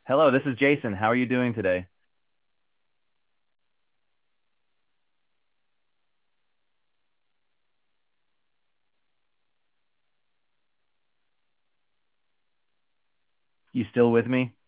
Hello, this is Jason. How are you doing today? You still with me?